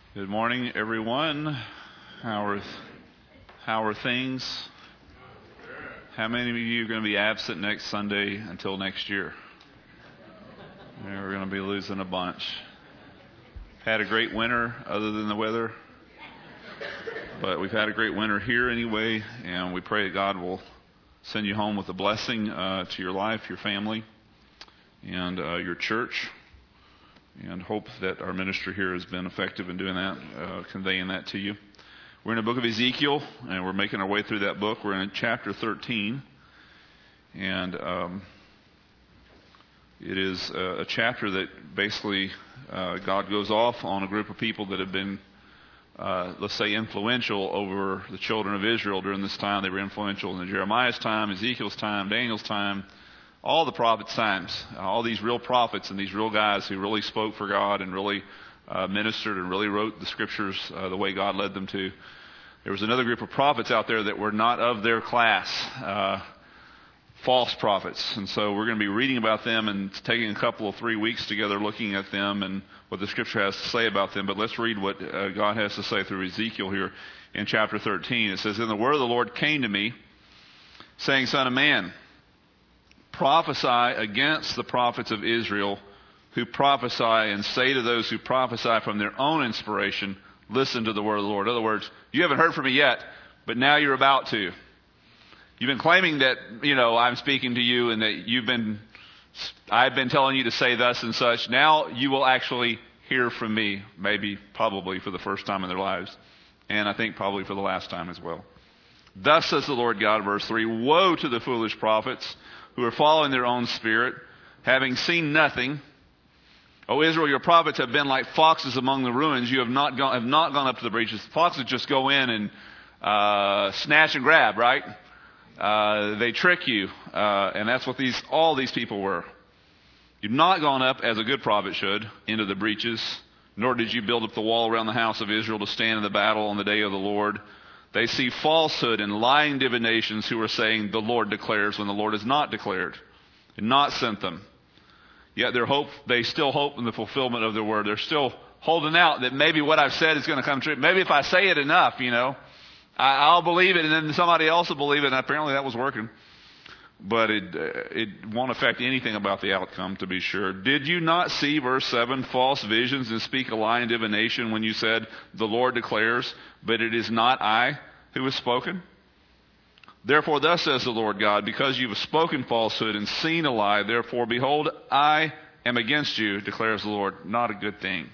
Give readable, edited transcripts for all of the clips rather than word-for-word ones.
Good morning, everyone. How are things? How many of you are going to be absent next Sunday until next year? Yeah, we're going to be losing a bunch. Had a great winter other than the weather, but we've had a great winter here anyway, and we pray that God will send you home with a blessing to your life, your family, and your church. And hope that our ministry here has been effective in doing that, conveying that to you. We're in the book of Ezekiel, and we're making our way through that book. We're in chapter 13, and it is a chapter that basically God goes off on a group of people that have been, let's say, influential over the children of Israel during this time. They were influential in Jeremiah's time, Ezekiel's time, Daniel's time, all the prophets' times, all these real prophets and these real guys who really spoke for God and really ministered and really wrote the scriptures the way God led them to. There was another group of prophets out there that were not of their class, false prophets. And so we're going to be reading about them and taking a couple of 3 weeks together looking at them and what the scripture has to say about them. But let's read what God has to say through Ezekiel here in chapter 13. It says, "And the word of the Lord came to me, saying, Son of man, prophesy against the prophets of Israel who prophesy, and say to those who prophesy from their own inspiration, listen to the word of the Lord." In other words, you haven't heard from me yet, but now you're about to. You've been claiming that, I'm speaking to you and that I've been telling you to say thus and such. Now you will actually hear from me, probably for the first time in their lives. And I think probably for the last time as well. "Thus says the Lord God," verse 3, "Woe to the foolish prophets who are following their own spirit, having seen nothing. O Israel, your prophets have been like foxes among the ruins. You have not gone up to the breaches." Foxes just go in and snatch and grab, right? They trick you, and that's what all these people were. "You've not gone up, as a good prophet should, into the breaches, nor did you build up the wall around the house of Israel to stand in the battle on the day of the Lord. They see falsehood and lying divinations who are saying, 'The Lord declares,' when the Lord has not declared and not sent them. Yet they still hope in the fulfillment of their word." They're still holding out that maybe what I've said is going to come true. Maybe if I say it enough, I'll believe it, and then somebody else will believe it. And apparently that was working. But it won't affect anything about the outcome, to be sure. "Did you not see," verse 7, "false visions and speak a lying divination when you said, 'The Lord declares,' but it is not I who has spoken? Therefore thus says the Lord God, because you have spoken falsehood and seen a lie, therefore behold, I am against you, declares the Lord." Not a good thing.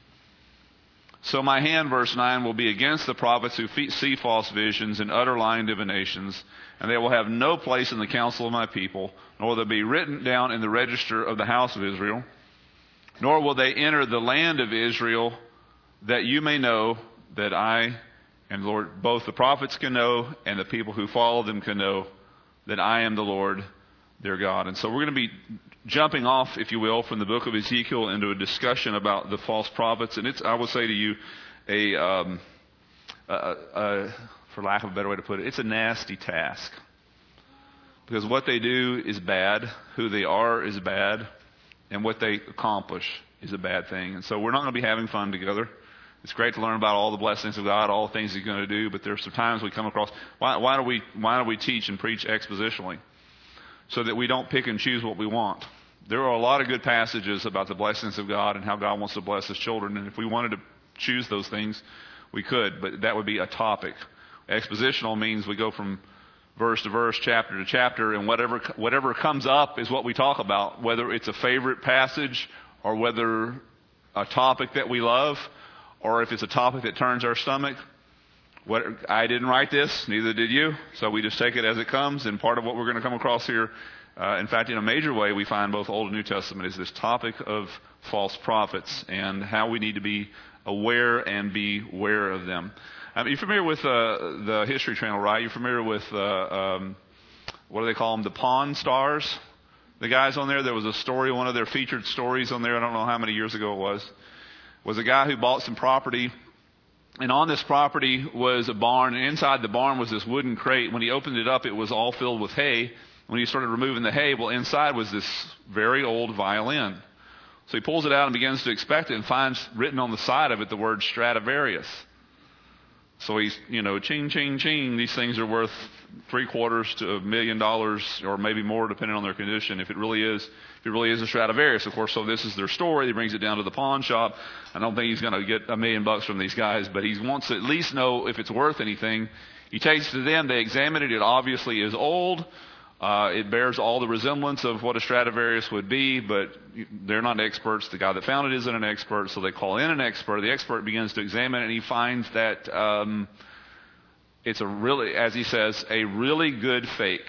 "So my hand," verse 9, "will be against the prophets who see false visions and utter lying divinations, and they will have no place in the council of my people, nor will they be written down in the register of the house of Israel, nor will they enter the land of Israel, that you may know that I am the Lord." Both the prophets can know and the people who follow them can know that I am the Lord, their God. And so we're going to be jumping off, if you will, from the book of Ezekiel into a discussion about the false prophets. And it's, I will say to you, for lack of a better way to put it, it's a nasty task. Because what they do is bad, who they are is bad, and what they accomplish is a bad thing. And so we're not going to be having fun together. It's great to learn about all the blessings of God, all the things He's going to do, but there's some times we come across, why do we teach and preach expositionally? So that we don't pick and choose what we want. There are a lot of good passages about the blessings of God and how God wants to bless His children, and if we wanted to choose those things, we could, but that would be a topic. Expositional means we go from verse to verse, chapter to chapter, and whatever comes up is what we talk about, whether it's a favorite passage or whether a topic that we love, or if it's a topic that turns our stomach. I didn't write this, neither did you, so we just take it as it comes. And part of what we're going to come across here, in fact, in a major way, we find both Old and New Testament, is this topic of false prophets and how we need to be aware and beware of them. You're familiar with the History Channel, right? You're familiar with, what do they call them, the Pawn Stars? The guys on there, there was a story, one of their featured stories on there, I don't know how many years ago it was a guy who bought some property. And on this property was a barn, and inside the barn was this wooden crate. When he opened it up, it was all filled with hay. When he started removing the hay, inside was this very old violin. So he pulls it out and begins to inspect it and finds written on the side of it the word Stradivarius. So he's, ching, ching, ching. These things are worth $750,000 to $1 million or maybe more depending on their condition. If it really is a Stradivarius, of course. So this is their story. He brings it down to the pawn shop. I don't think he's going to get $1 million from these guys, but he wants to at least know if it's worth anything. He takes it to them. They examine it. It obviously is old. It bears all the resemblance of what a Stradivarius would be, but they're not experts. The guy that found it isn't an expert, so they call in an expert. The expert begins to examine it, and he finds that it's as he says, a really good fake.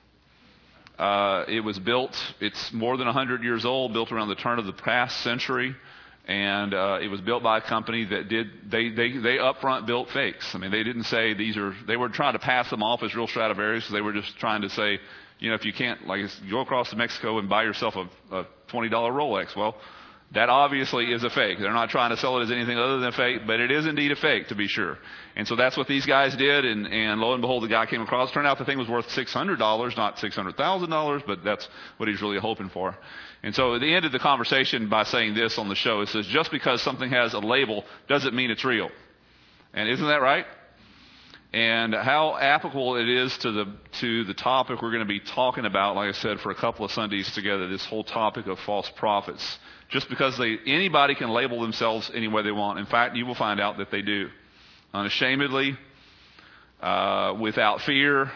It was built, it's more than 100 years old, built around the turn of the past century, and it was built by a company that they upfront built fakes. I mean, they didn't say they were trying to pass them off as real Stradivarius. They were just trying to say, if you can't, go across to Mexico and buy yourself a $20 Rolex. Well, that obviously is a fake. They're not trying to sell it as anything other than a fake, but it is indeed a fake, to be sure. And so that's what these guys did, and lo and behold, the guy came across. Turned out the thing was worth $600, not $600,000, but that's what he's really hoping for. And so they ended the conversation by saying this on the show. It says, just because something has a label doesn't mean it's real. And isn't that right? And how applicable it is to the topic we're going to be talking about, like I said, for a couple of Sundays together, this whole topic of false prophets. Just because anybody can label themselves any way they want. In fact, you will find out that they do. Unashamedly, without fear,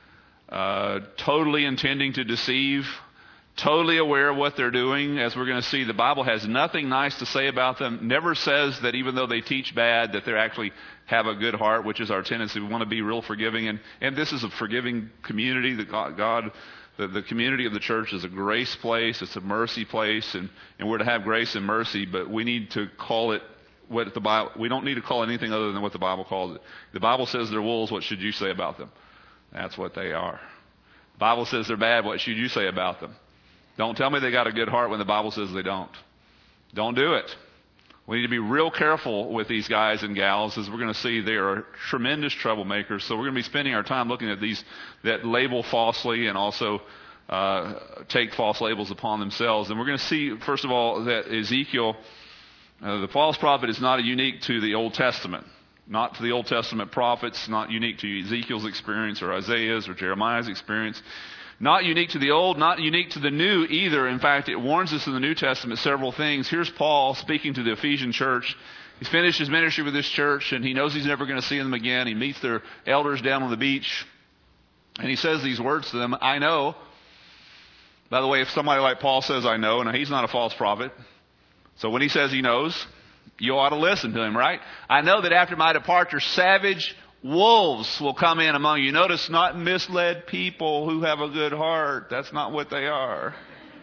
totally intending to deceive, totally aware of what they're doing. As we're going to see, the Bible has nothing nice to say about them. Never says that even though they teach bad, that they actually have a good heart, which is our tendency. We want to be real forgiving. And this is a forgiving community that God the community of the church is a grace place. It's a mercy place. And we're to have grace and mercy, but we need to call it what the Bible, we don't need to call it anything other than what the Bible calls it. The Bible says they're wolves. What should you say about them? That's what they are. The Bible says they're bad. What should you say about them? Don't tell me they got a good heart when the Bible says they don't. Don't do it. We need to be real careful with these guys and gals. As we're going to see, they are tremendous troublemakers. So we're going to be spending our time looking at these that label falsely and also take false labels upon themselves. And we're going to see, first of all, that Ezekiel, the false prophet, is not unique to the Old Testament. Not to the Old Testament prophets, not unique to Ezekiel's experience or Isaiah's or Jeremiah's experience. Not unique to the Old, not unique to the New either. In fact, it warns us in the New Testament several things. Here's Paul speaking to the Ephesian church. He's finished his ministry with this church, and he knows he's never going to see them again. He meets their elders down on the beach, and he says these words to them, I know. By the way, if somebody like Paul says I know, and he's not a false prophet, so when he says he knows, you ought to listen to him, right? I know that after my departure, savage wolves will come in among you. Notice, not misled people who have a good heart. That's not what they are.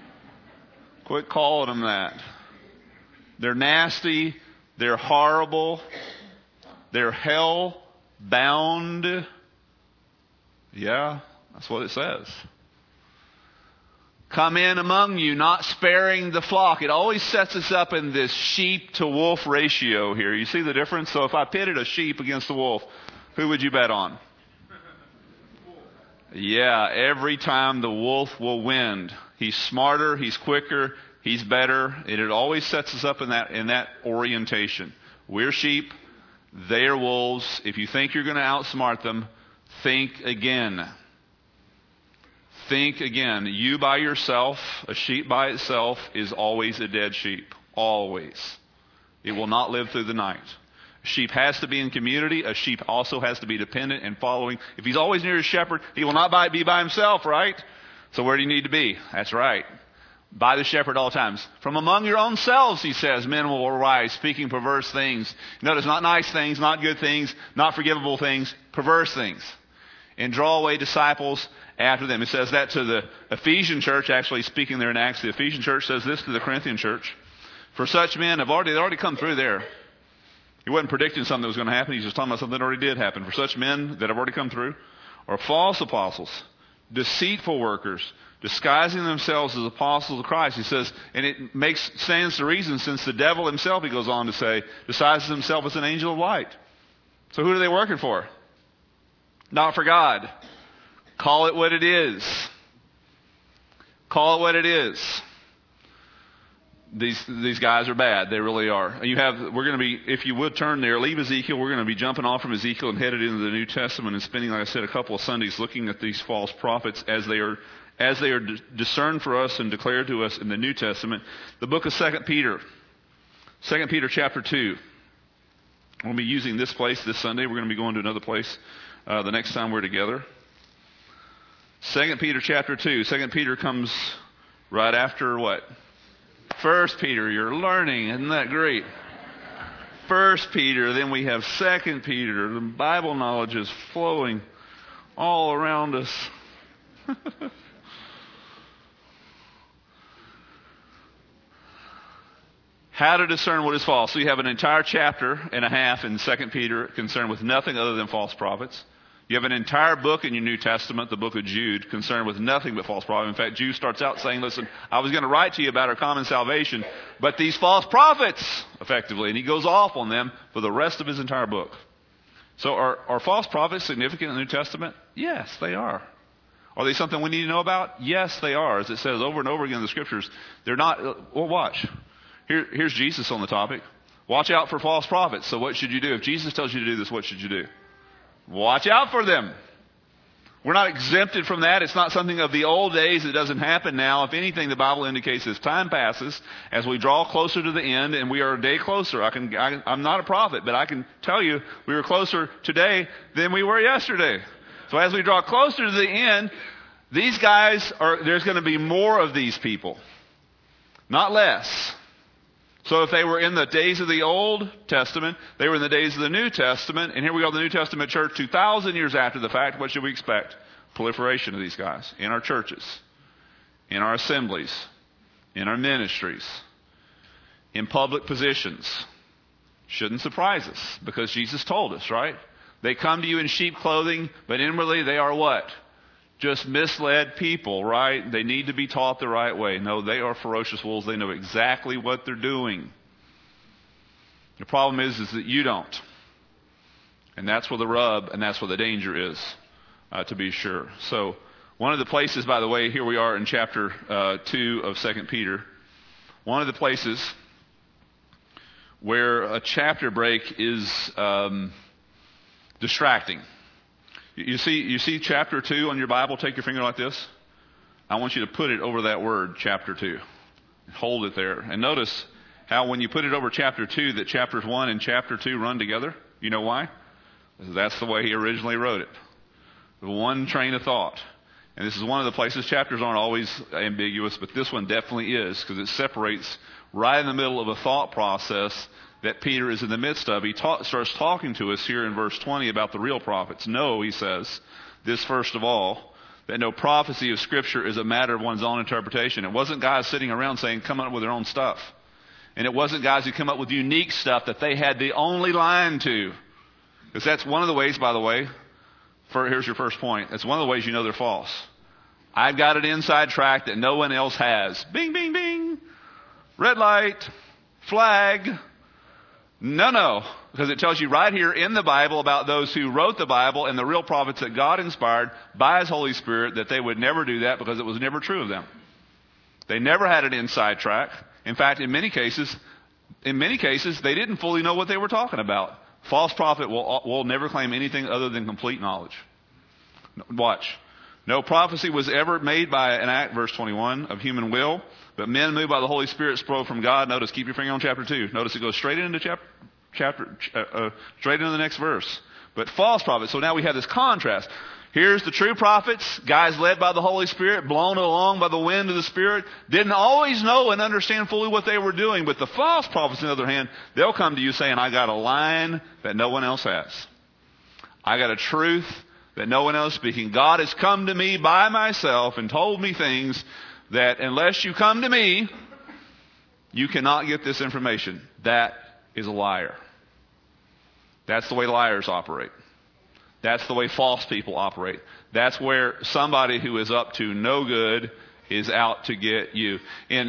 Quit calling them that. They're nasty. They're horrible. They're hell bound. Yeah, that's what it says. Come in among you, not sparing the flock. It always sets us up in this sheep to wolf ratio here. You see the difference? So if I pitted a sheep against a wolf, who would you bet on? Yeah, every time the wolf will win. He's smarter, he's quicker, he's better. And it always sets us up in that orientation. We're sheep, they're wolves. If you think you're going to outsmart them, think again. Think again. You by yourself, a sheep by itself, is always a dead sheep. Always. It will not live through the night. A sheep has to be in community. A sheep also has to be dependent and following. If he's always near his shepherd, he will not be by himself, right? So where do you need to be? That's right. By the shepherd all times. From among your own selves, he says, men will arise, speaking perverse things. Notice, not nice things, not good things, not forgivable things, perverse things. And draw away disciples after them. It says that to the Ephesian church, actually speaking there in Acts. The Ephesian church says this to the Corinthian church. For such men they've already come through there. He wasn't predicting something that was going to happen. He's just talking about something that already did happen. For such men that have already come through are false apostles, deceitful workers, disguising themselves as apostles of Christ. He says, and it stands to reason, since the devil himself, he goes on to say, disguises himself as an angel of light. So who are they working for? Not for God. Call it what it is. Call it what it is. these guys are bad. They really are. And we're going to be, if you would turn there, leave Ezekiel. We're going to be jumping off from Ezekiel and headed into the New Testament and spending, like I said, a couple of Sundays looking at these false prophets as they are discerned for us and declared to us in the New Testament. The book of 2 Peter. 2 Peter chapter 2. We'll be using this place this Sunday. We're going to be going to another place the next time we're together. 2 Peter chapter 2. 2 Peter comes right after what? 1 Peter. You're learning. Isn't that great? 1 Peter. Then we have 2 Peter. The Bible knowledge is flowing all around us. How to discern what is false. So you have an entire chapter and a half in 2 Peter concerned with nothing other than false prophets. You have an entire book in your New Testament, the book of Jude, concerned with nothing but false prophets. In fact, Jude starts out saying, listen, I was going to write to you about our common salvation, but these false prophets, effectively, and he goes off on them for the rest of his entire book. So are false prophets significant in the New Testament? Yes, they are. Are they something we need to know about? Yes, they are. As it says over and over again in the Scriptures, they're not, well, watch. Here's Jesus on the topic. Watch out for false prophets. So what should you do? If Jesus tells you to do this, what should you do? Watch out for them. We're not exempted from that. It's not something of the old days. It doesn't happen now. If anything, the Bible indicates as time passes, as we draw closer to the end, and we are a day closer. I'm not a prophet, but I can tell you we were closer today than we were yesterday. So as we draw closer to the end, these guys there's going to be more of these people, not less. So if they were in the days of the Old Testament, they were in the days of the New Testament, and here we are, the New Testament church 2,000 years after the fact. What should we expect? Proliferation of these guys in our churches, in our assemblies, in our ministries, in public positions. Shouldn't surprise us because Jesus told us, right? They come to you in sheep clothing, but inwardly they are what? Just misled people, right? They need to be taught the right way. No, they are ferocious wolves. They know exactly what they're doing. The problem is that you don't. And that's where the rub and that's where the danger is, to be sure. So one of the places, by the way, here we are in chapter 2 of 2 Peter. One of the places where a chapter break is distracting. You see chapter 2 on your Bible? Take your finger like this. I want you to put it over that word, chapter 2. Hold it there. And notice how when you put it over chapter 2, that chapters 1 and chapter 2 run together. You know why? Because that's the way he originally wrote it. The one train of thought. And this is one of the places, chapters aren't always ambiguous, but this one definitely is, because it separates right in the middle of a thought process that Peter is in the midst of. He starts talking to us here in verse 20 about the real prophets. Know, he says, this first of all, that no prophecy of Scripture is a matter of one's own interpretation. It wasn't guys sitting around saying, come up with their own stuff. And it wasn't guys who come up with unique stuff that they had the only line to. Because that's one of the ways, by the way, here's your first point. That's one of the ways you know they're false. I've got an inside track that no one else has. Bing, bing, bing. Red light. Flag. No. Because it tells you right here in the Bible about those who wrote the Bible and the real prophets that God inspired by His Holy Spirit, that they would never do that because it was never true of them. They never had an inside track. In fact, in many cases, they didn't fully know what they were talking about. False prophet will never claim anything other than complete knowledge. Watch. No prophecy was ever made by an act, verse 21, of human will, but men moved by the Holy Spirit spoke from God. Notice, keep your finger on chapter 2. Notice it goes straight into straight into the next verse. But false prophets. So now we have this contrast. Here's the true prophets, guys led by the Holy Spirit, blown along by the wind of the Spirit, didn't always know and understand fully what they were doing. But the false prophets, on the other hand, they'll come to you saying, I got a line that no one else has. I got a truth that no one else is speaking. God has come to me by myself and told me things that unless you come to me, you cannot get this information. That is a liar. That's the way liars operate. That's the way false people operate. That's where somebody who is up to no good is out to get you.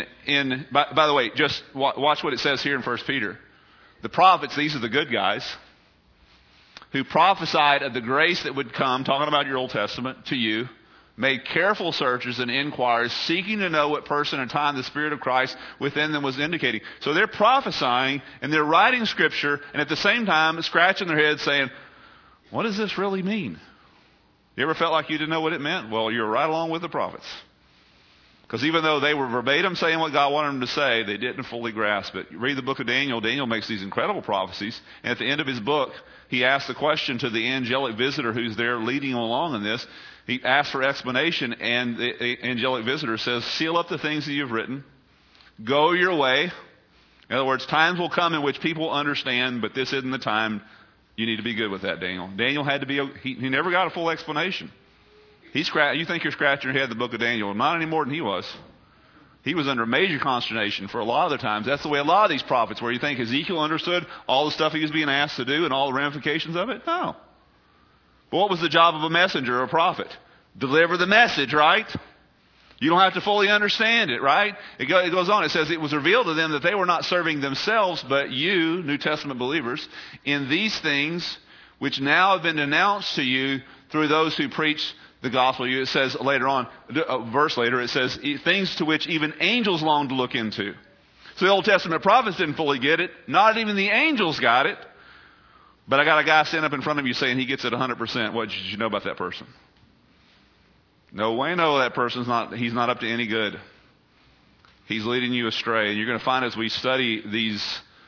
By the way, just watch what it says here in 1 Peter. The prophets, these are the good guys, who prophesied of the grace that would come, talking about your Old Testament, to you made careful searches and inquiries, seeking to know what person and time the Spirit of Christ within them was indicating. So they're prophesying and they're writing Scripture and at the same time scratching their heads saying, what does this really mean? You ever felt like you didn't know what it meant? Well, you're right along with the prophets. Because even though they were verbatim saying what God wanted them to say, they didn't fully grasp it. You read the book of Daniel. Daniel makes these incredible prophecies. And at the end of his book, he asks the question to the angelic visitor who's there leading along in this. He asks for explanation, and the angelic visitor says, seal up the things that you've written. Go your way. In other words, times will come in which people understand, but this isn't the time. You need to be good with that, Daniel. Daniel had to be, he never got a full explanation. You think you're scratching your head the book of Daniel. Not any more than he was. He was under major consternation for a lot of the times. That's the way a lot of these prophets were. You think Ezekiel understood all the stuff he was being asked to do and all the ramifications of it? No. But what was the job of a messenger or a prophet? Deliver the message, right? You don't have to fully understand it, right? It goes on. It says it was revealed to them that they were not serving themselves, but you, New Testament believers, in these things which now have been announced to you through those who preach the gospel. It says later on, a verse later, it says things to which even angels long to look into. So the Old Testament prophets didn't fully get it. Not even the angels got it. But I got a guy standing up in front of you saying he gets it 100%. What did you know about that person? No way, no, that he's not up to any good. He's leading you astray. And you're going to find as we study these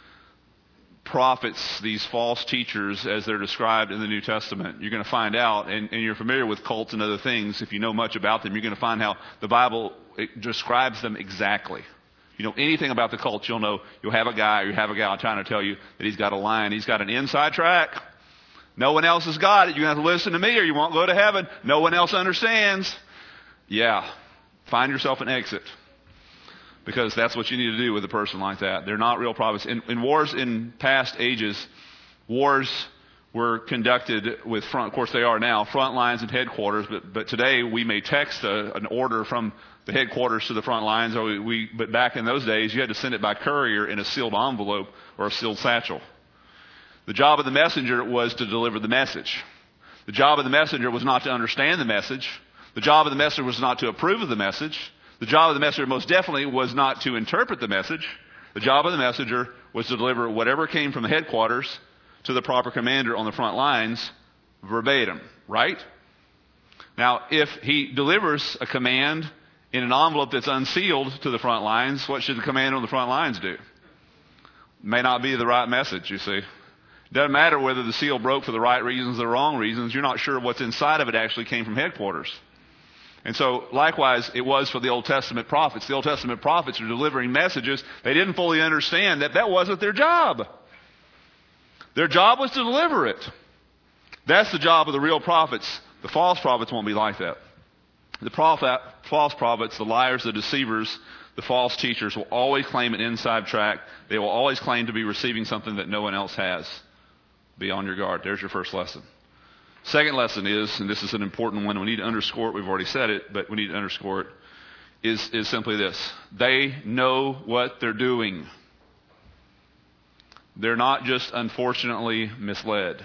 prophets, these false teachers as they're described in the New Testament, you're going to find out, and you're familiar with cults and other things, if you know much about them, you're going to find how the Bible describes them exactly. You know anything about the cults, you'll have a guy trying to tell you that he's got a line, he's got an inside track. No one else has got it. You're going to have to listen to me or you won't go to heaven. No one else understands. Yeah, find yourself an exit. Because that's what you need to do with a person like that. They're not real prophets. In wars in past ages, wars were conducted with of course they are now, front lines and headquarters. But today we may text an order from the headquarters to the front lines. But back in those days, you had to send it by courier in a sealed envelope or a sealed satchel. The job of the messenger was to deliver the message. The job of the messenger was not to understand the message. The job of the messenger was not to approve of the message. The job of the messenger most definitely was not to interpret the message. The job of the messenger was to deliver whatever came from the headquarters to the proper commander on the front lines verbatim, right? Now, if he delivers a command in an envelope that's unsealed to the front lines, what should the commander on the front lines do? May not be the right message, you see. Doesn't matter whether the seal broke for the right reasons or the wrong reasons. You're not sure what's inside of it actually came from headquarters. And so, likewise, it was for the Old Testament prophets. The Old Testament prophets were delivering messages. They didn't fully understand that wasn't their job. Their job was to deliver it. That's the job of the real prophets. The false prophets won't be like that. The false prophets, the liars, the deceivers, the false teachers will always claim an inside track. They will always claim to be receiving something that no one else has. Be on your guard. There's your first lesson. Second lesson is, and this is an important one, we need to underscore it. We've already said it, but we need to underscore it, is simply this. They know what they're doing. They're not just unfortunately misled.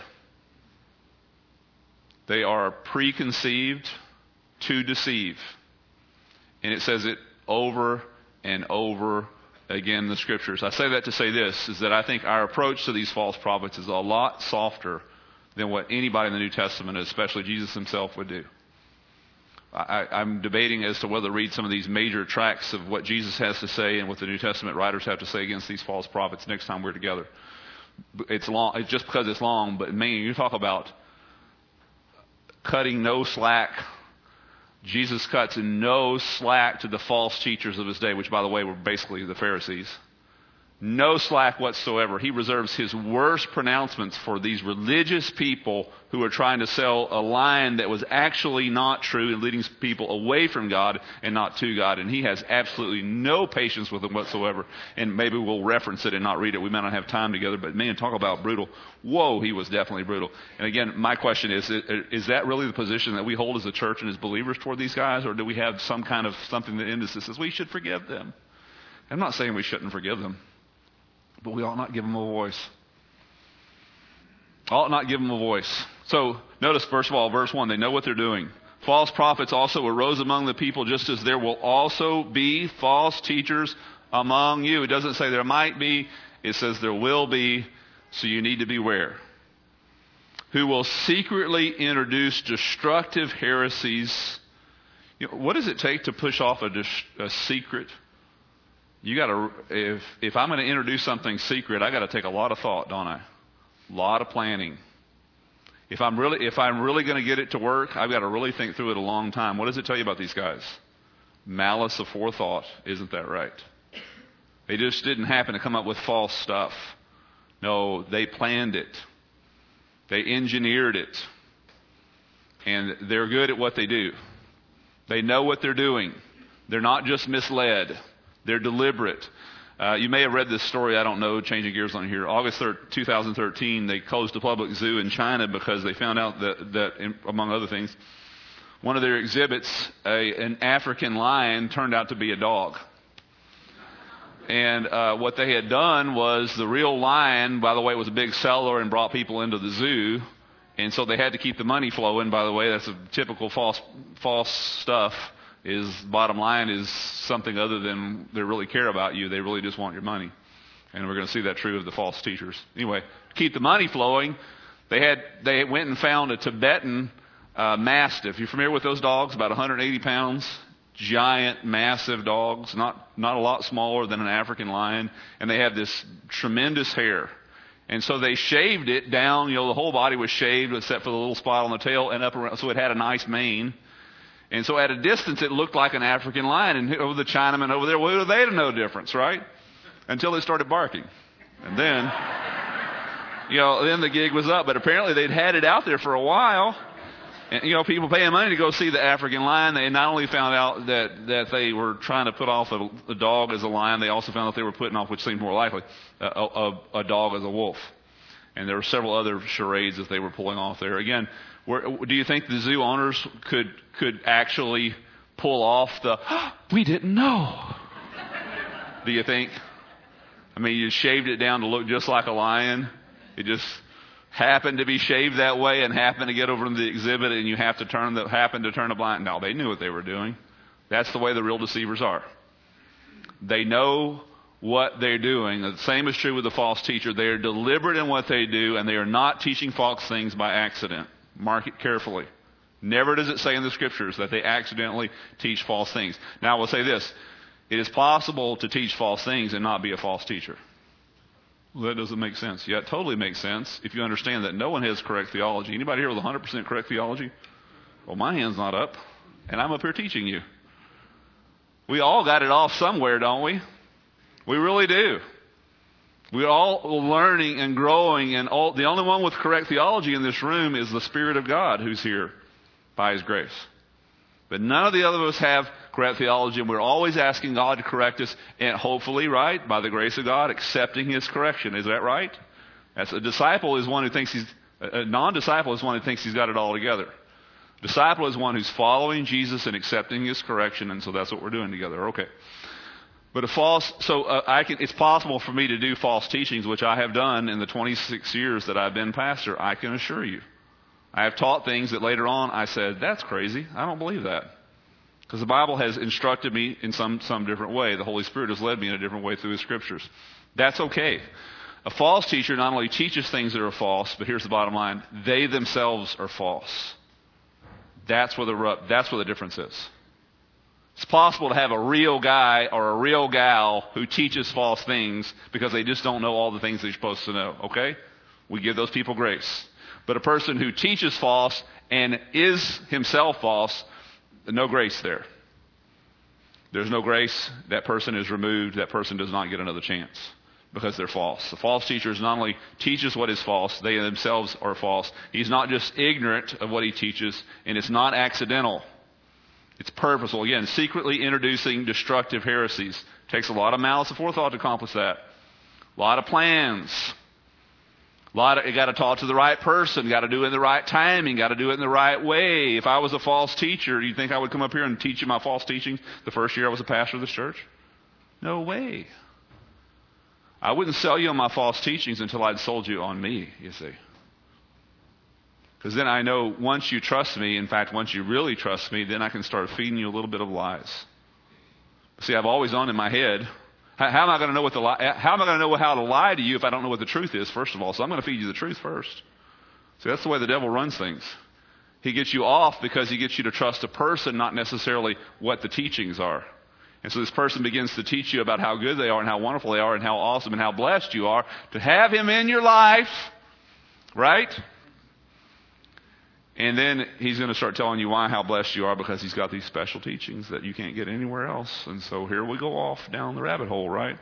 They are preconceived to deceive. And it says it over and over again in the Scriptures. I say that to say this, is that I think our approach to these false prophets is a lot softer than what anybody in the New Testament, especially Jesus himself, would do. I'm debating as to whether to read some of these major tracts of what Jesus has to say and what the New Testament writers have to say against these false prophets next time we're together. It's long, it's just because it's long, but man, you talk about cutting no slack. Jesus cuts no slack to the false teachers of his day, which, by the way, were basically the Pharisees. No slack whatsoever. He reserves his worst pronouncements for these religious people who are trying to sell a line that was actually not true and leading people away from God and not to God. And he has absolutely no patience with them whatsoever. And maybe we'll reference it and not read it. We may not have time together, but man, talk about brutal. Whoa, he was definitely brutal. And again, my question is that really the position that we hold as a church and as believers toward these guys? Or do we have some kind of something that indicates says we should forgive them? I'm not saying we shouldn't forgive them. But we ought not give them a voice. Ought not give them a voice. So notice, first of all, verse 1, they know what they're doing. False prophets also arose among the people, just as there will also be false teachers among you. It doesn't say there might be, it says there will be, so you need to beware. Who will secretly introduce destructive heresies. What does it take to push off a secret? You got to, if I'm going to introduce something secret, I got to take a lot of thought, don't I? A lot of planning. If I'm really going to get it to work, I've got to really think through it a long time. What does it tell you about these guys? Malice aforethought, isn't that right? They just didn't happen to come up with false stuff. No, they planned it. They engineered it. And they're good at what they do. They know what they're doing. They're not just misled. They're deliberate. You may have read this story, I don't know, changing gears on here. August 2013, they closed a public zoo in China because they found out that among other things, one of their exhibits, an African lion, turned out to be a dog. And what they had done was the real lion, by the way, was a big seller and brought people into the zoo. And so they had to keep the money flowing, by the way. That's a typical false stuff. Is bottom line is something other than they really care about you. They really just want your money. And we're going to see that true of the false teachers. Anyway, to keep the money flowing, they went and found a Tibetan Mastiff. You familiar with those dogs? About 180 pounds. Giant, massive dogs. Not a lot smaller than an African lion. And they had this tremendous hair. And so they shaved it down. The whole body was shaved except for the little spot on the tail and up around. So it had a nice mane. And so at a distance, it looked like an African lion. And over the Chinamen over there, well, they had no difference, right? Until they started barking. And then, then the gig was up. But apparently they'd had it out there for a while. And, people paying money to go see the African lion. They not only found out that they were trying to put off a dog as a lion, they also found out they were putting off, which seemed more likely, a dog as a wolf. And there were several other charades that they were pulling off there. Again, do you think the zoo owners could actually pull off we didn't know? Do you think? I mean, you shaved it down to look just like a lion. It just happened to be shaved that way and happened to get over to the exhibit and you happened to turn a blind. No, they knew what they were doing. That's the way the real deceivers are. They know what they're doing. The same is true with the false teacher. They are deliberate in what they do and they are not teaching false things by accident. Mark it carefully. Never does it say in the scriptures that they accidentally teach false things. Now I will say this. It is possible to teach false things and not be a false teacher. Well, that doesn't make sense. Yeah, it totally makes sense if you understand that no one has correct theology. Anybody here with 100% correct theology? Well, my hand's not up, and I'm up here teaching you. We all got it off somewhere, don't we? We really do. We're all learning and growing, and the only one with correct theology in this room is the Spirit of God who's here by His grace. But none of the other of us have correct theology, and we're always asking God to correct us, and hopefully, right, by the grace of God, accepting His correction. Is that right? A non-disciple is one who thinks he's got it all together. Disciple is one who's following Jesus and accepting His correction, and so that's what we're doing together. Okay. But it's possible for me to do false teachings, which I have done in the 26 years that I've been pastor. I can assure you. I have taught things that later on I said, that's crazy. I don't believe that. Because the Bible has instructed me in some different way. The Holy Spirit has led me in a different way through His Scriptures. That's okay. A false teacher not only teaches things that are false, but here's the bottom line. They themselves are false. That's where the difference is. It's possible to have a real guy or a real gal who teaches false things because they just don't know all the things they're supposed to know. Okay? We give those people grace. But a person who teaches false and is himself false, no grace there. There's no grace. That person is removed. That person does not get another chance because they're false. The false teacher not only teaches what is false, they themselves are false. He's not just ignorant of what he teaches, and it's not accidental. It's purposeful. Again, secretly introducing destructive heresies. Takes a lot of malice aforethought to accomplish that. A lot of plans. You got to talk to the right person. Got to do it in the right timing. Got to do it in the right way. If I was a false teacher, do you think I would come up here and teach you my false teachings the first year I was a pastor of this church? No way. I wouldn't sell you on my false teachings until I'd sold you on me, you see. Because then I know once you trust me, in fact, once you really trust me, then I can start feeding you a little bit of lies. See, I've always known in my head, how am I going to know how am I going to know how to lie to you if I don't know what the truth is, first of all? So I'm going to feed you the truth first. See, that's the way the devil runs things. He gets you off because he gets you to trust a person, not necessarily what the teachings are. And so this person begins to teach you about how good they are and how wonderful they are and how awesome and how blessed you are to have him in your life, right? And then he's going to start telling you how blessed you are because he's got these special teachings that you can't get anywhere else. And so here we go off down the rabbit hole, right?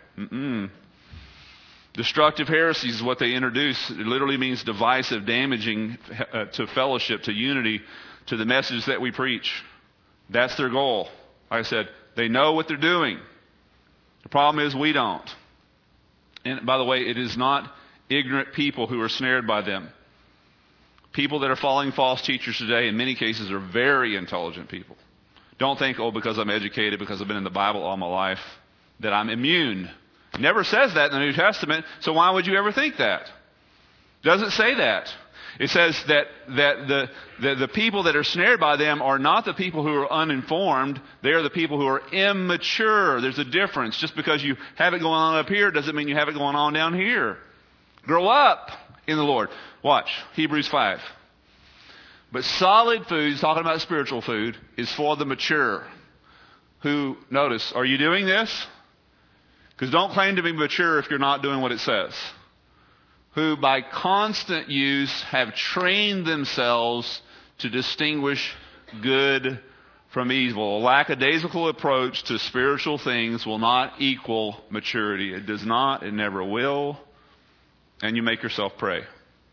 Destructive heresies is what they introduce. It literally means divisive, damaging to fellowship, to unity, to the message that we preach. That's their goal. Like I said, they know what they're doing. The problem is we don't. And by the way, it is not ignorant people who are snared by them. People that are following false teachers today, in many cases, are very intelligent people. Don't think, because I'm educated, because I've been in the Bible all my life, that I'm immune. It never says that in the New Testament, so why would you ever think that? It doesn't say that. It says that the people that are snared by them are not the people who are uninformed. They are the people who are immature. There's a difference. Just because you have it going on up here doesn't mean you have it going on down here. Grow up in the Lord. Watch, Hebrews 5. But solid food, talking about spiritual food, is for the mature. Who, notice, are you doing this? Because don't claim to be mature if you're not doing what it says. Who by constant use have trained themselves to distinguish good from evil. A lackadaisical approach to spiritual things will not equal maturity. It does not, it never will. And you make yourself pray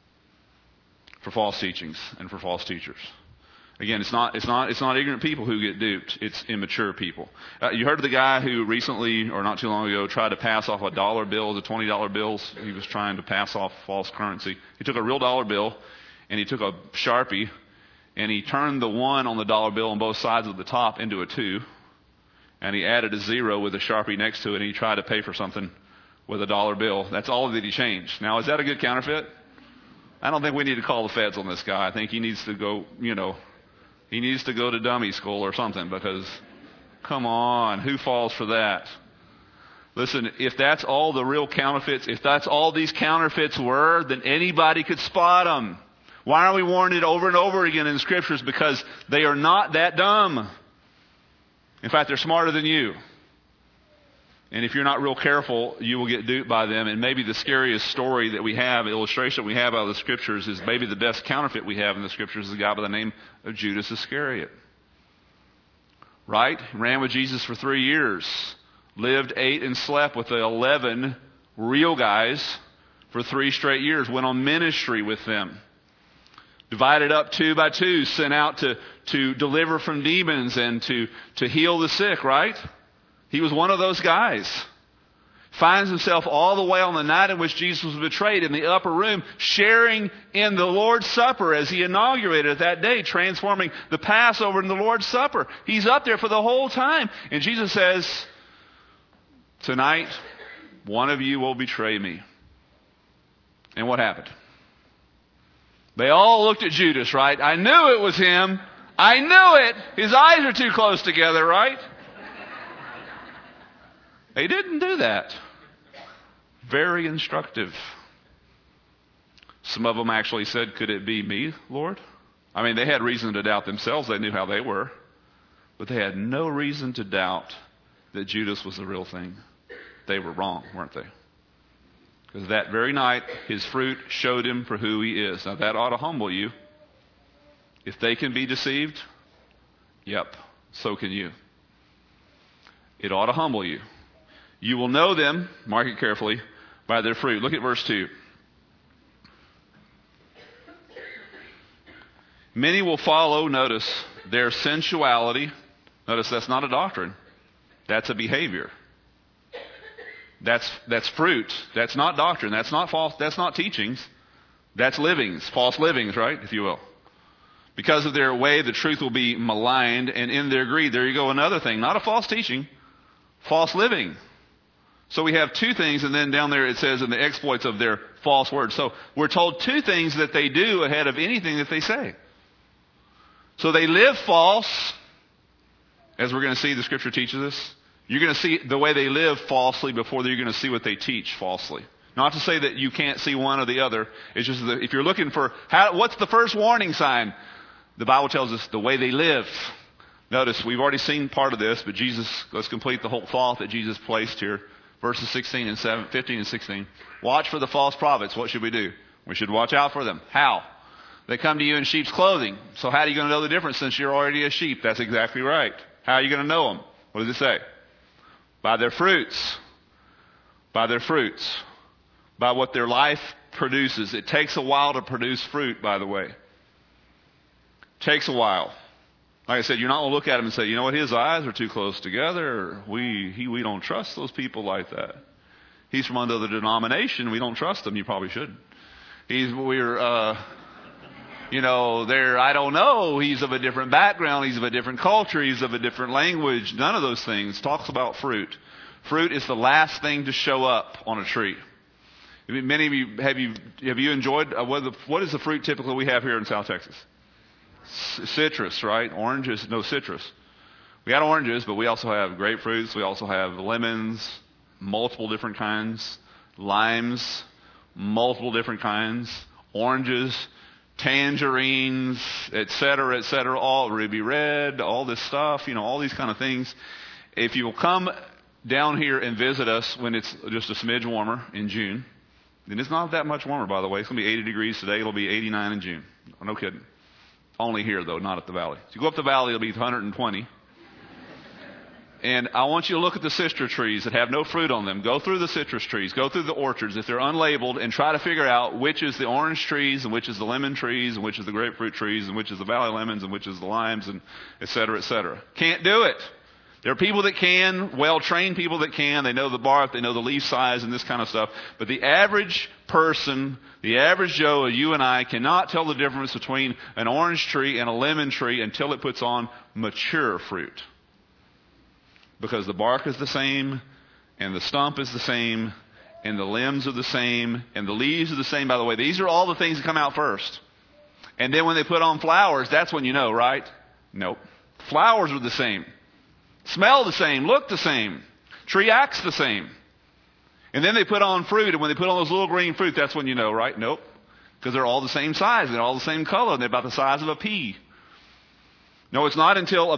for false teachings and for false teachers. Again, it's not ignorant people who get duped. It's immature people. You heard of the guy who recently, or not too long ago, tried to pass off a dollar bill, the $20 bills. He was trying to pass off false currency. He took a real dollar bill and he took a Sharpie and he turned the 1 on the dollar bill on both sides of the top into a 2. And he added a 0 with a Sharpie next to it and he tried to pay for something with a dollar bill. That's all that he changed. Now, is that a good counterfeit? I don't think we need to call the feds on this guy. I think he needs to go, he needs to go to dummy school or something because, come on, who falls for that? Listen, if that's all the real counterfeits, if that's all these counterfeits were, then anybody could spot them. Why are we warned it over and over again in the Scriptures? Because they are not that dumb. In fact, they're smarter than you. And if you're not real careful, you will get duped by them. And maybe the scariest story that we have, illustration we have out of the Scriptures, is maybe the best counterfeit we have in the Scriptures is a guy by the name of Judas Iscariot. Right? Ran with Jesus for 3 years. Lived, ate, and slept with the 11 real guys for 3 straight years. Went on ministry with them. Divided up 2 by 2. Sent out to deliver from demons and to heal the sick, right? He was one of those guys. Finds himself all the way on the night in which Jesus was betrayed in the upper room, sharing in the Lord's Supper as he inaugurated it that day, transforming the Passover into the Lord's Supper. He's up there for the whole time. And Jesus says, tonight, one of you will betray me. And what happened? They all looked at Judas, right? I knew it was him. I knew it. His eyes are too close together, right? They didn't do that. Very instructive. Some of them actually said, could it be me, Lord? I mean, they had reason to doubt themselves. They knew how they were. But they had no reason to doubt that Judas was the real thing. They were wrong, weren't they? Because that very night, his fruit showed him for who he is. Now, that ought to humble you. If they can be deceived, yep, so can you. It ought to humble you. You will know them, mark it carefully, by their fruit. Look at verse 2. Many will follow, notice, their sensuality. Notice that's not a doctrine. That's a behavior. That's fruit. That's not doctrine. That's not false. That's not teachings. That's livings, false livings, right, if you will. Because of their way, the truth will be maligned, and in their greed, there you go, another thing, not a false teaching, false living. So we have 2 things, and then down there it says in the exploits of their false words. So we're told two things that they do ahead of anything that they say. So they live false, as we're going to see the Scripture teaches us. You're going to see the way they live falsely before you're going to see what they teach falsely. Not to say that you can't see one or the other. It's just that if you're looking for, what's the first warning sign? The Bible tells us the way they live. Notice, we've already seen part of this, but let's complete the whole thought that Jesus placed here. Verses 15 and 16. Watch for the false prophets. What should we do? We should watch out for them. How? They come to you in sheep's clothing. So how are you going to know the difference since you're already a sheep? That's exactly right. How are you going to know them? What does it say? By their fruits. By their fruits. By what their life produces. It takes a while to produce fruit, by the way. It takes a while. Like I said, you're not going to look at him and say, you know what, his eyes are too close together. We don't trust those people like that. He's from another denomination. We don't trust him. You probably shouldn't. I don't know. He's of a different background. He's of a different culture. He's of a different language. None of those things. Talks about fruit. Fruit is the last thing to show up on a tree. Many of you, have you enjoyed, what is the fruit typically we have here in South Texas? Citrus, right? Oranges, no citrus. We got oranges, but we also have grapefruits. We also have lemons, multiple different kinds. Limes, multiple different kinds. Oranges, tangerines, etc., all ruby red, all this stuff, all these kind of things. If you will come down here and visit us when it's just a smidge warmer in June, and it's not that much warmer, by the way. It's going to be 80 degrees today. It'll be 89 in June. No kidding. Only here, though, not at the valley. So you go up the valley, it'll be 120. And I want you to look at the citrus trees that have no fruit on them. Go through the citrus trees. Go through the orchards if they're unlabeled and try to figure out which is the orange trees and which is the lemon trees and which is the grapefruit trees and which is the valley lemons and which is the limes and et cetera, et cetera. Can't do it. There are people that can, well-trained people that can. They know the bark, they know the leaf size and this kind of stuff. But the average person, the average Joe, you and I, cannot tell the difference between an orange tree and a lemon tree until it puts on mature fruit. Because the bark is the same, and the stump is the same, and the limbs are the same, and the leaves are the same. By the way, these are all the things that come out first. And then when they put on flowers, that's when you know, right? Nope. Flowers are the same. Smell the same, look the same. Tree acts the same. And then they put on fruit, and when they put on those little green fruit, that's when you know, right? Nope. Because they're all the same size, and they're all the same color, and they're about the size of a pea. No, it's not until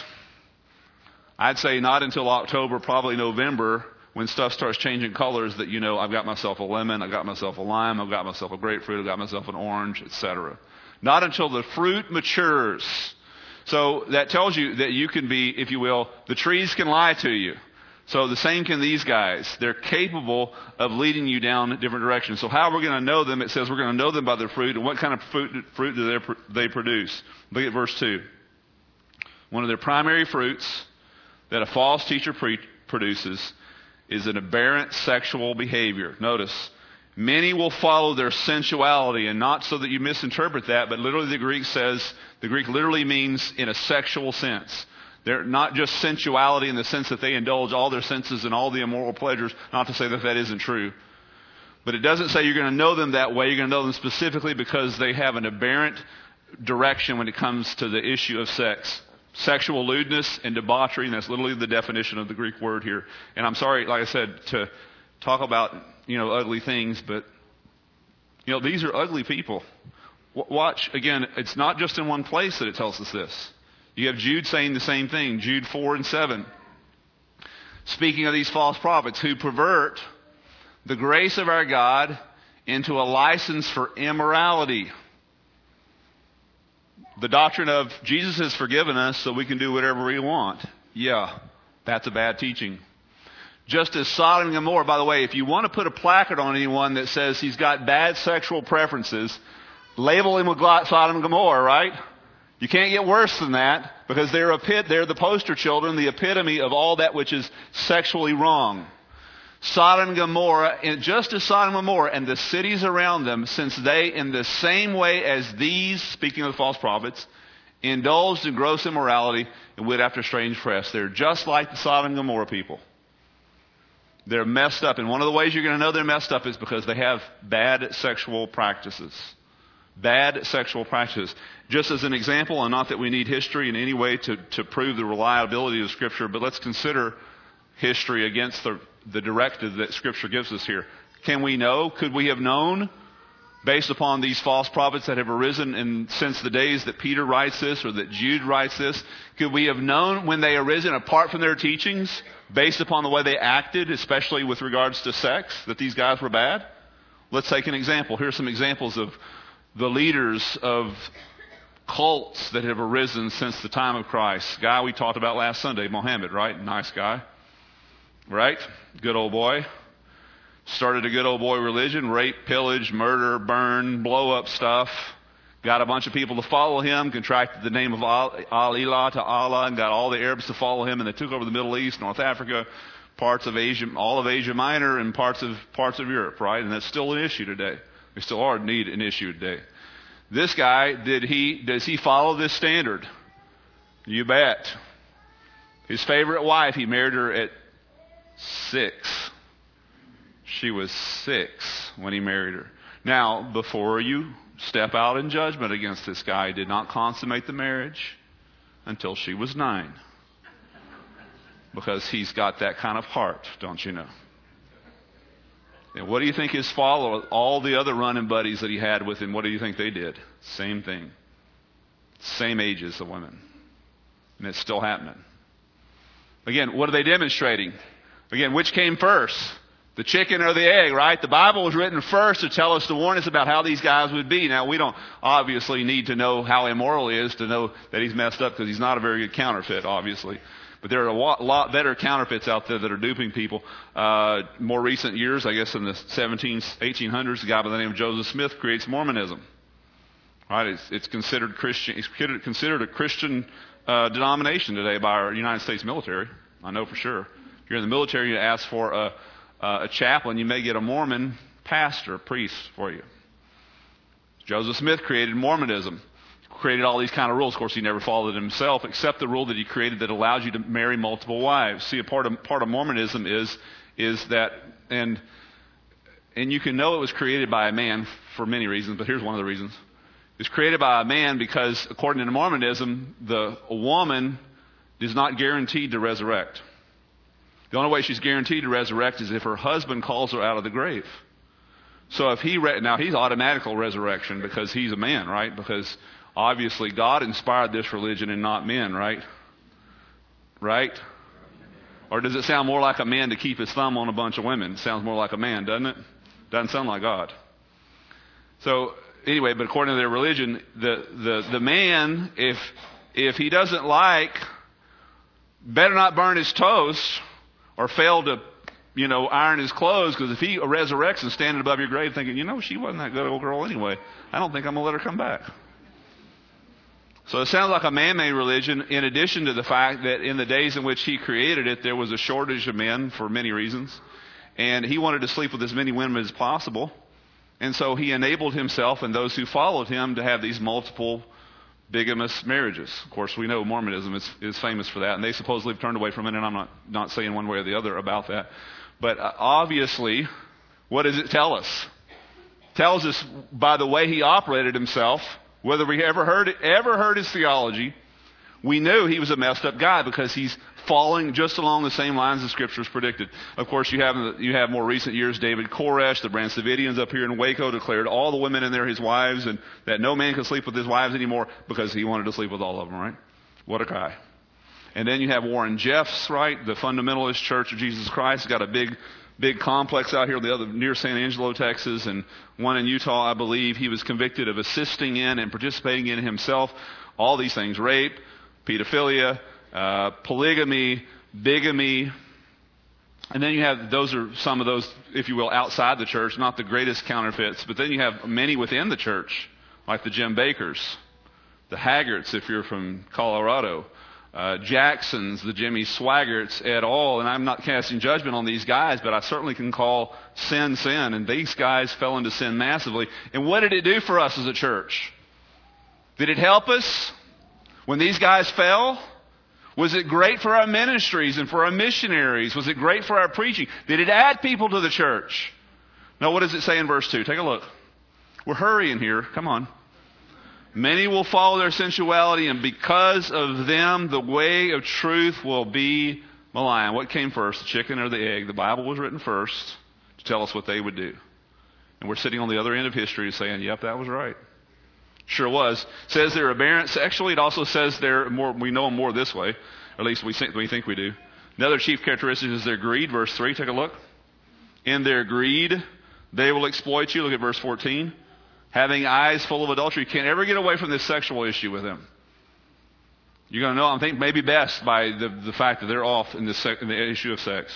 I'd say not until October, probably November, when stuff starts changing colors that you know, I've got myself a lemon, I've got myself a lime, I've got myself a grapefruit, I've got myself an orange, etc. Not until the fruit matures. So that tells you that you can be, if you will, the trees can lie to you. So the same can these guys. They're capable of leading you down different directions. So how are we going to know them? It says we're going to know them by their fruit. And what kind of fruit do they produce? Look at verse 2. One of their primary fruits that a false teacher produces is an aberrant sexual behavior. Notice, many will follow their sensuality, and not so that you misinterpret that, but literally the Greek literally means in a sexual sense. They're not just sensuality in the sense that they indulge all their senses and all the immoral pleasures, not to say that isn't true. But it doesn't say you're going to know them that way. You're going to know them specifically because they have an aberrant direction when it comes to the issue of sex. Sexual lewdness and debauchery, and that's literally the definition of the Greek word here. And I'm sorry, like I said, to talk about, ugly things, but, these are ugly people. Watch, again, it's not just in one place that it tells us this. You have Jude saying the same thing, Jude 4 and 7. Speaking of these false prophets who pervert the grace of our God into a license for immorality. The doctrine of Jesus has forgiven us so we can do whatever we want. Yeah, that's a bad teaching. Just as Sodom and Gomorrah, by the way, if you want to put a placard on anyone that says he's got bad sexual preferences, label him with Sodom and Gomorrah, right? You can't get worse than that because they're the poster children, the epitome of all that which is sexually wrong. Sodom and Gomorrah, and just as Sodom and Gomorrah and the cities around them, since they, in the same way as these, speaking of the false prophets, indulged in gross immorality and went after strange press. They're just like the Sodom and Gomorrah people. They're messed up. And one of the ways you're going to know they're messed up is because they have bad sexual practices. Bad sexual practices. Just as an example, and not that we need history in any way to prove the reliability of Scripture, but let's consider history against the directive that Scripture gives us here. Can we know? Could we have known, based upon these false prophets that have arisen since the days that Peter writes this or that Jude writes this, could we have known when they arisen, apart from their teachings, based upon the way they acted, especially with regards to sex, that these guys were bad? Let's take an example. Here are some examples of the leaders of cults that have arisen since the time of Christ. Guy we talked about last Sunday, Mohammed, right? Nice guy. Right? Good old boy. Started a good old boy religion. Rape, pillage, murder, burn, blow up stuff. Got a bunch of people to follow him. Contracted the name of Al-Ilah to Allah and got all the Arabs to follow him. And they took over the Middle East, North Africa, parts of Asia, all of Asia Minor, and parts of Europe, right? And that's still an issue today. They still are need an issue today. This guy, does he follow this standard? You bet. His favorite wife, he married her at 6. She was 6 when he married her. Now, before you step out in judgment against this guy, he did not consummate the marriage until she was 9. Because he's got that kind of heart, don't you know? And what do you think his followers, all the other running buddies that he had with him, what do you think they did? Same thing. Same ages of women. And it's still happening. Again, what are they demonstrating? Again, which came first? The chicken or the egg, right? The Bible was written first to tell us, to warn us about how these guys would be. Now, we don't obviously need to know how immoral he is to know that he's messed up, because he's not a very good counterfeit, obviously. But there are a lot better counterfeits out there that are duping people. More recent years, I guess in the 1800s, a guy by the name of Joseph Smith creates Mormonism. Right? It's considered Christian. It's considered a Christian denomination today by our United States military. I know for sure. If you're in the military, you ask for a chaplain, you may get a Mormon pastor, priest for you. Joseph Smith created Mormonism. Created all these kind of rules. Of course, he never followed it himself, except the rule that he created that allows you to marry multiple wives. See, a part of Mormonism is that, and you can know it was created by a man for many reasons, but here's one of the reasons. It's created by a man because, according to Mormonism, a woman is not guaranteed to resurrect. The only way she's guaranteed to resurrect is if her husband calls her out of the grave. So if now he's automatic resurrection because he's a man, right? Because obviously, God inspired this religion and not men, right? Right? Or does it sound more like a man to keep his thumb on a bunch of women? It sounds more like a man, doesn't it? Doesn't sound like God. So anyway, but according to their religion, the man, if he doesn't better not burn his toast or fail to, iron his clothes, because if he resurrects and standing above your grave thinking, she wasn't that good old girl anyway, I don't think I'm going to let her come back. So it sounds like a man-made religion, in addition to the fact that in the days in which he created it, there was a shortage of men for many reasons. And he wanted to sleep with as many women as possible. And so he enabled himself and those who followed him to have these multiple bigamous marriages. Of course, we know Mormonism is famous for that. And they supposedly have turned away from it, and I'm not saying one way or the other about that. But obviously, what does it tell us? It tells us by the way he operated himself. Whether we ever heard his theology, we knew he was a messed up guy because he's falling just along the same lines the Scriptures predicted. Of course, you have more recent years, David Koresh, the Brandavidians up here in Waco, declared all the women in there his wives, and that no man could sleep with his wives anymore because he wanted to sleep with all of them, right? What a guy. And then you have Warren Jeffs, right? The Fundamentalist Church of Jesus Christ. Got a big complex out here, the other near San Angelo, Texas, and one in Utah, I believe. He was convicted of assisting in and participating in himself all these things: rape, pedophilia, polygamy, bigamy. And then you have, those are some of those, if you will, outside the church, not the greatest counterfeits. But then you have many within the church, like the Jim Bakkers, the Haggards, if you're from Colorado, Jacksons, the Jimmy Swaggarts, et al. And I'm not casting judgment on these guys, but I certainly can call sin. And these guys fell into sin massively. And what did it do for us as a church? Did it help us when these guys fell? Was it great for our ministries and for our missionaries? Was it great for our preaching? Did it add people to the church? No, what does it say in verse 2? Take a look. We're hurrying here. Come on. Many will follow their sensuality, and because of them, the way of truth will be maligned. What came first, the chicken or the egg? The Bible was written first to tell us what they would do. And we're sitting on the other end of history saying, yep, that was right. Sure was. It says they're aberrant sexually. It also says they're more, we know them more this way. Or at least we think we do. Another chief characteristic is their greed. Verse 3, take a look. In their greed, they will exploit you. Look at verse 14. Having eyes full of adultery. You can't ever get away from this sexual issue with them. You're going to know, I think, maybe best by the fact that they're off in the issue of sex.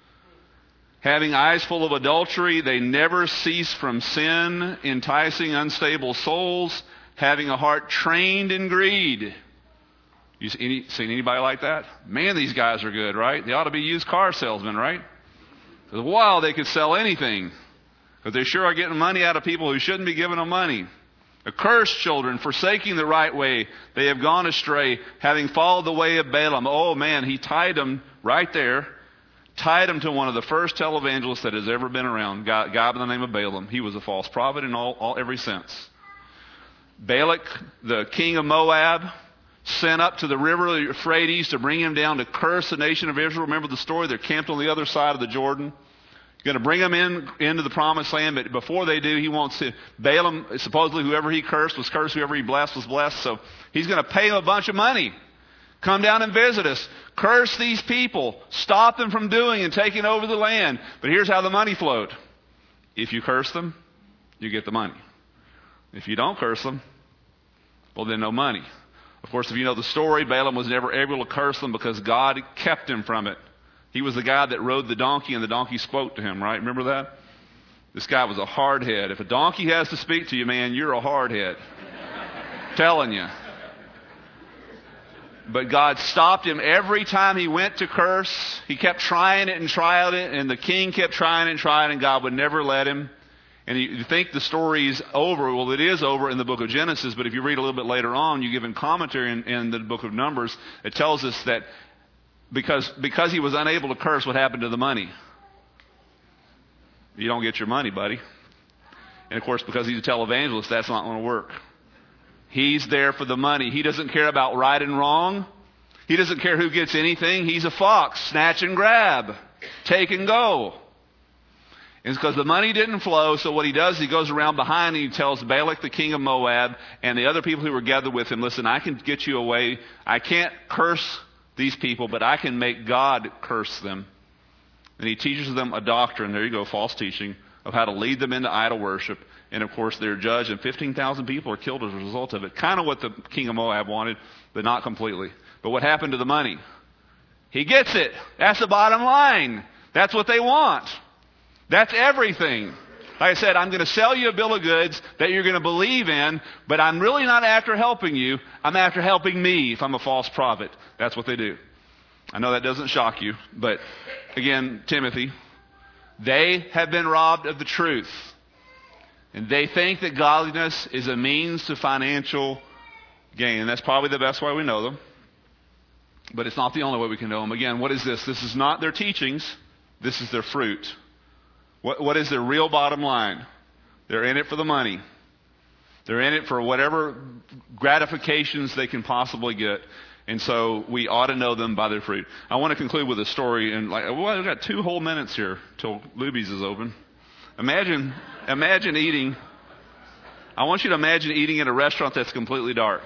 Having eyes full of adultery, they never cease from sin, enticing unstable souls, having a heart trained in greed. You seen anybody like that? Man, these guys are good, right? They ought to be used car salesmen, right? For a while they could sell anything. But they sure are getting money out of people who shouldn't be giving them money. Accursed children, forsaking the right way, they have gone astray, having followed the way of Balaam. Oh man, he tied them right there. Tied him to one of the first televangelists that has ever been around, a guy by the name of Balaam. He was a false prophet in every sense. Balak, the king of Moab, sent up to the river Euphrates to bring him down to curse the nation of Israel. Remember the story? They're camped on the other side of the Jordan. Going to bring them into the promised land, but before they do, he wants to. Balaam, supposedly whoever he cursed was cursed, whoever he blessed was blessed. So he's going to pay him a bunch of money. Come down and visit us. Curse these people. Stop them from doing and taking over the land. But here's how the money flowed. If you curse them, you get the money. If you don't curse them, well then no money. Of course, if you know the story, Balaam was never able to curse them because God kept him from it. He was the guy that rode the donkey and the donkey spoke to him, right? Remember that? This guy was a hard head. If a donkey has to speak to you, man, you're a hard head. Telling you. But God stopped him every time he went to curse. He kept trying it and tried it, and the king kept trying it and trying it, and God would never let him. And you think the story's over. Well, it is over in the book of Genesis, but if you read a little bit later on, you give in commentary in the book of Numbers, it tells us that because he was unable to curse, what happened to the money? You don't get your money, buddy. And of course, because he's a televangelist, that's not going to work. He's there for the money. He doesn't care about right and wrong. He doesn't care who gets anything. He's a fox. Snatch and grab. Take and go. And it's because the money didn't flow, so what he does, he goes around behind and he tells Balak, the king of Moab, and the other people who were gathered with him, listen, I can get you away. I can't curse these people, but I can make God curse them. And he teaches them a doctrine, there you go, false teaching, of how to lead them into idol worship. And of course, they're judged, and 15,000 people are killed as a result of it. Kind of what the king of Moab wanted, but not completely. But what happened to the money? He gets it. That's the bottom line. That's what they want. That's everything. Like I said, I'm going to sell you a bill of goods that you're going to believe in, but I'm really not after helping you. I'm after helping me if I'm a false prophet. That's what they do. I know that doesn't shock you, but again, Timothy, they have been robbed of the truth. And they think that godliness is a means to financial gain. And that's probably the best way we know them. But it's not the only way we can know them. Again, what is this? This is not their teachings. This is their fruit. What is their real bottom line? They're in it for the money. They're in it for whatever gratifications they can possibly get. And so we ought to know them by their fruit. I want to conclude with a story. And we've got 2 whole minutes here till Luby's is open. Imagine eating. I want you to imagine eating in a restaurant that's completely dark.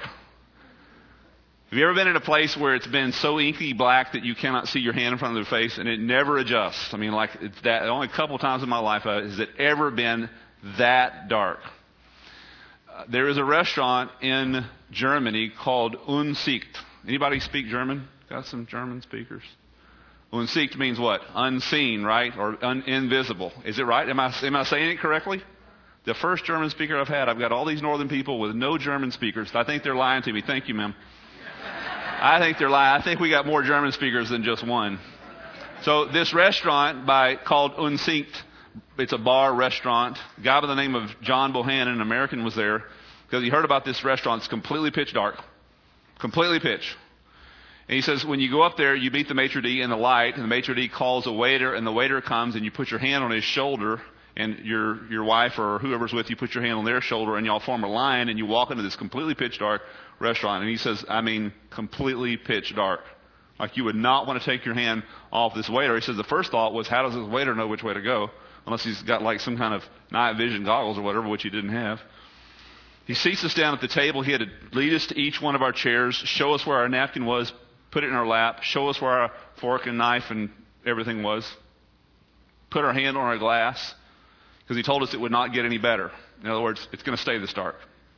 Have you ever been in a place where it's been so inky black that you cannot see your hand in front of their face and it never adjusts? I mean, like it's that. Only a couple of times in my life has it ever been that dark. There is a restaurant in Germany called Unsicht. Anybody speak German? Got some German speakers? Unsicht means what? Unseen, right? Or invisible. Is it right? Am I saying it correctly? The first German speaker I've had, I've got all these northern people with no German speakers. I think they're lying to me. Thank you, ma'am. I think they're lying. I think we got more German speakers than just one. So this restaurant called Unsicht, it's a bar restaurant. A guy by the name of John Bohannon, an American, was there because he heard about this restaurant. It's completely pitch dark. Completely pitch. And he says, when you go up there, you meet the maitre d' in the light, and the maitre d' calls a waiter, and the waiter comes, and you put your hand on his shoulder, and your wife or whoever's with you put your hand on their shoulder, and y'all form a line, and you walk into this completely pitch dark restaurant. And he says, I mean, completely pitch dark. Like you would not want to take your hand off this waiter. He says the first thought was, how does this waiter know which way to go? Unless he's got like some kind of night vision goggles or whatever, which he didn't have. He seats us down at the table. He had to lead us to each one of our chairs, show us where our napkin was, put it in our lap, show us where our fork and knife and everything was, put our hand on our glass, because he told us it would not get any better. In other words, it's going to stay this dark.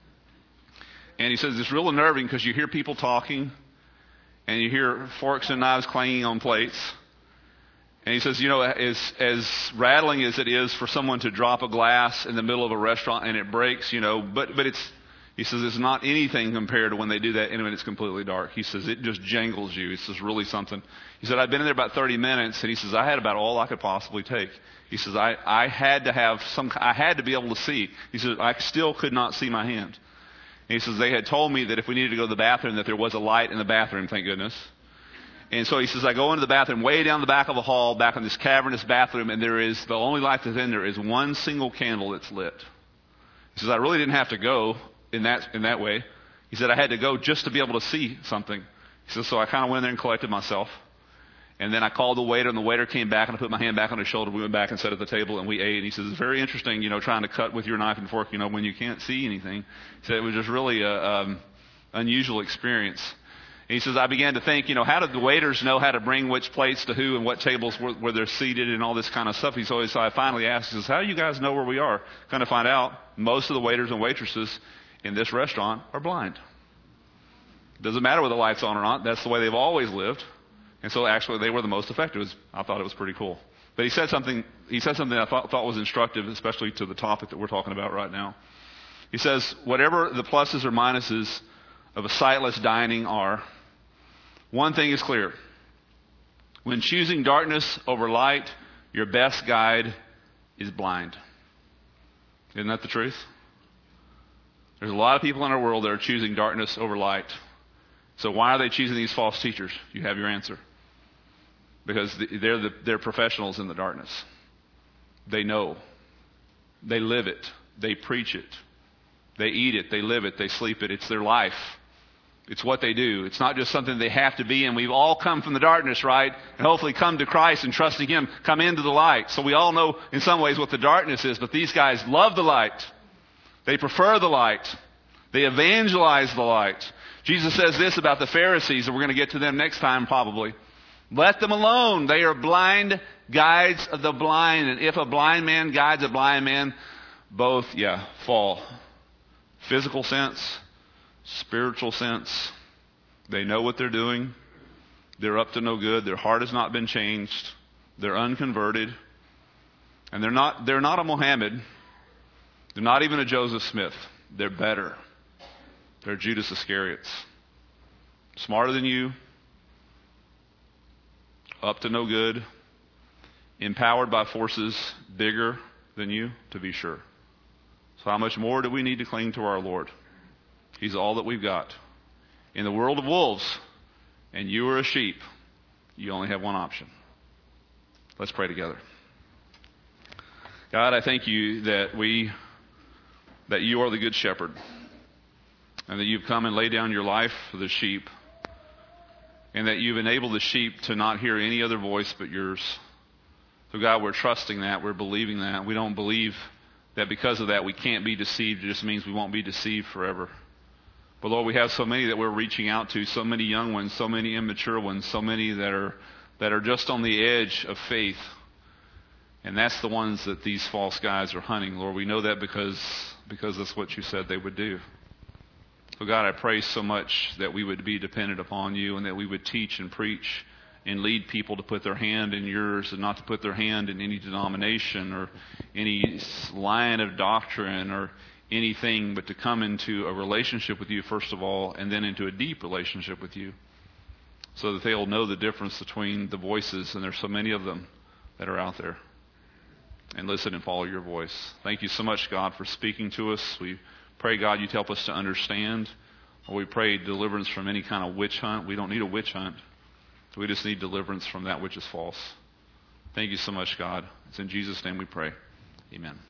And he says it's real unnerving because you hear people talking, and you hear forks and knives clanging on plates. And he says, as rattling as it is for someone to drop a glass in the middle of a restaurant and it breaks, but he says it's not anything compared to when they do that and when it's completely dark. He says it just jangles you. It's just really something. He said, I'd been in there about 30 minutes, and he says, I had about all I could possibly take. He says, I had to be able to see. He says, I still could not see my hand. And he says, they had told me that if we needed to go to the bathroom, that there was a light in the bathroom, thank goodness. And so he says, I go into the bathroom way down the back of the hall, back in this cavernous bathroom, and the only light that's in there is one single candle that's lit. He says, I really didn't have to go in that way. He said, I had to go just to be able to see something. He says, so I kind of went in there and collected myself. And then I called the waiter, and the waiter came back, and I put my hand back on his shoulder. We went back and sat at the table, and we ate. And he says, it's very interesting, trying to cut with your knife and fork, when you can't see anything. He said it was just really an unusual experience. And he says, I began to think, how did the waiters know how to bring which plates to who and what tables where they're seated and all this kind of stuff. So I finally asked, he says, how do you guys know where we are? Kind of find out most of the waiters and waitresses in this restaurant are blind. It doesn't matter whether the light's on or not. That's the way they've always lived. And so actually they were the most effective. I thought it was pretty cool. But he said something I thought was instructive, especially to the topic that we're talking about right now. He says, whatever the pluses or minuses of a sightless dining are, one thing is clear. When choosing darkness over light, your best guide is blind. Isn't that the truth? There's a lot of people in our world that are choosing darkness over light. So why are they choosing these false teachers? You have your answer. Because they're professionals in the darkness. They know. They live it. They preach it. They eat it. They live it. They sleep it. It's their life. It's what they do. It's not just something they have to be in. We've all come from the darkness, right? And hopefully come to Christ and trusting Him, come into the light. So we all know in some ways what the darkness is, but these guys love the light. They prefer the light. They evangelize the light. Jesus says this about the Pharisees, and we're going to get to them next time probably. Let them alone. They are blind guides of the blind. And if a blind man guides a blind man, both, fall. Physical sense, spiritual sense. They know what they're doing. They're up to no good. Their heart has not been changed. They're unconverted. And they're not a Mohammed. They're not even a Joseph Smith. They're better. They're Judas Iscariots. Smarter than you. Up to no good. Empowered by forces bigger than you, to be sure. So how much more do we need to cling to our Lord? He's all that we've got. In the world of wolves, and you are a sheep, you only have one option. Let's pray together. God, I thank you that you are the good shepherd, and that you've come and laid down your life for the sheep, and that you've enabled the sheep to not hear any other voice but yours. So God, we're trusting that. We're believing that. We don't believe that because of that we can't be deceived. It just means we won't be deceived forever. But Lord, we have so many that we're reaching out to, so many young ones, so many immature ones, so many that are just on the edge of faith. And that's the ones that these false guys are hunting. Lord, we know that because that's what you said they would do. So God, I pray so much that we would be dependent upon you, and that we would teach and preach and lead people to put their hand in yours, and not to put their hand in any denomination or any line of doctrine or anything, but to come into a relationship with you first of all, and then into a deep relationship with you, so that they'll know the difference between the voices, and there's so many of them that are out there, and listen and follow your voice. Thank you so much, God, for speaking to us. We pray, God, you'd help us to understand We pray deliverance from any kind of witch hunt. We don't need a witch hunt. We just need deliverance from that which is false. Thank you so much, God. It's in Jesus' name we pray. Amen.